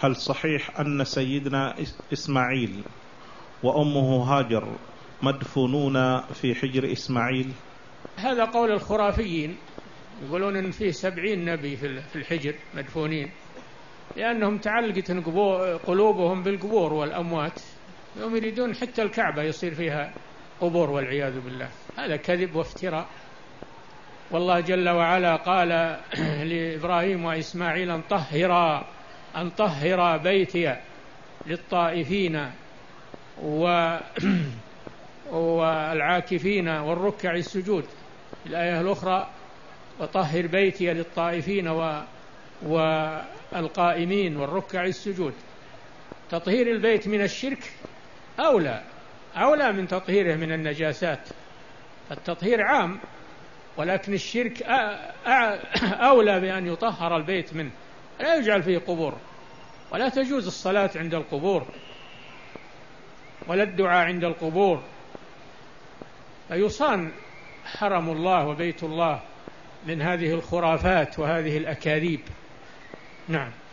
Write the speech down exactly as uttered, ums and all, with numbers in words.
هل صحيح أن سيدنا إسماعيل وأمه هاجر مدفونون في حجر إسماعيل؟ هذا قول الخرافيين، يقولون إن فيه سبعين نبي في الحجر مدفونين، لأنهم تعلقت قلوبهم بالقبور والأموات، هم يريدون حتى الكعبة يصير فيها قبور والعياذ بالله. هذا كذب وافتراء. والله جل وعلا قال لإبراهيم وإسماعيل أن طهرا أن طهرا بيتي للطائفين والعاكفين والركع السجود. الآية الأخرى وطهر بيتي للطائفين والقائمين والركع السجود. تطهير البيت من الشرك أولى أولى من تطهيره من النجاسات. التطهير عام، ولكن الشرك أولى بأن يطهر البيت منه، لا يجعل فيه قبور، ولا تجوز الصلاة عند القبور ولا الدعاء عند القبور. فيصان حرم الله وبيت الله من هذه الخرافات وهذه الأكاذيب. نعم.